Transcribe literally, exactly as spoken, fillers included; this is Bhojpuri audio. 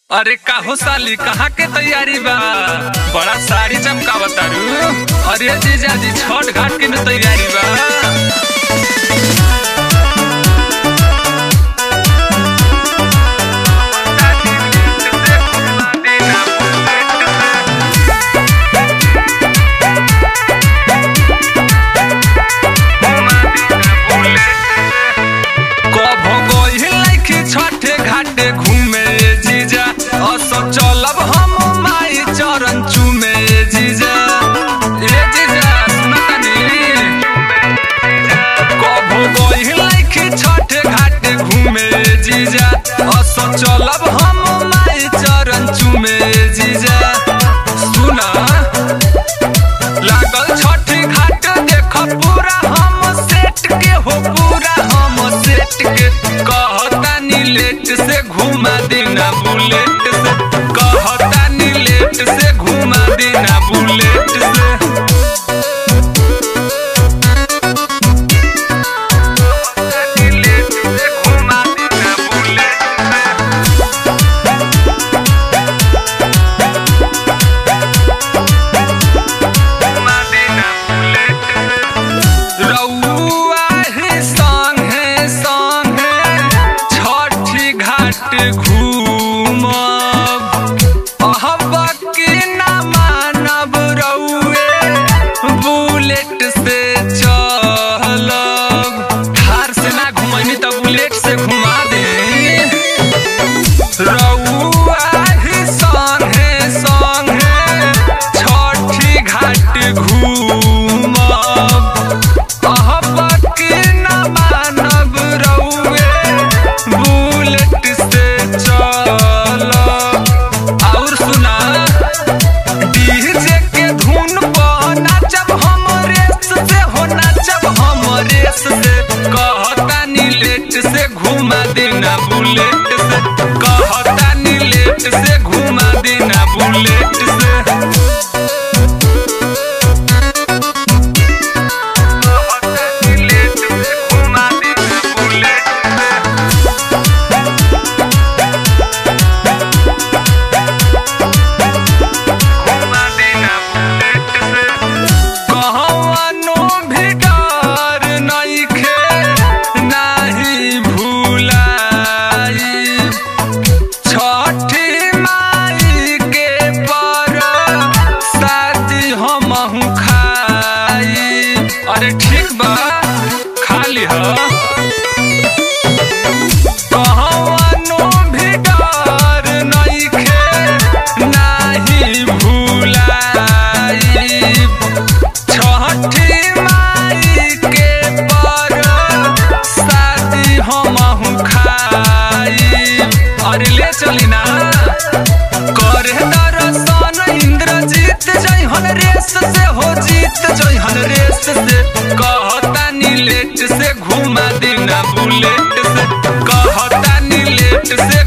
अरे काहो साली कहाँ के तैयारी बा? बड़ा साड़ी चमकावतारू। अरे जीजा जी छठ घाट के न तैयारी बा। छठे घाटे घूमे जीजा असो चलब हम माई चरण चूमे जीजा। ए जीजा सुनतनी कभो गइल छठे घाटे घूमे जीजा असो चलब हम माई चरण चूमे जीजा। सुना लागल छठे घाट देख पूरा हम सेट के हो पूरा हम सेट के कहतानी लेट से घुमा देना बुलेट से कहतानी लेट से घुमा देना बुलेट से। बुलेट से चलब थार से ना घुमनी तो बुलेट से घुमा दे। रउआ ही संगे संगे छठी घाट घूमब अहब के ना मानब रउए बुलेट से चलब। और सुना डीजे के धुन पर नाचब हम रेस से हो नाचब हम रेस से कहतानी लेट से घुमा देना बुलेट से कहतानी लेट से घुमा देना बुलेट से। अरे ठीक बा खाली ह कहवानो भी डर नइखे नाही भुलाई छठी माई के पर शादी हमहु खाई। अरे ले चली ना करे दर्शन इंद्रजीत जइहन रेस से हो जीत जइहन रेस से कहतानी लेट से घुमा देना बुलेट से कहतानी लेट से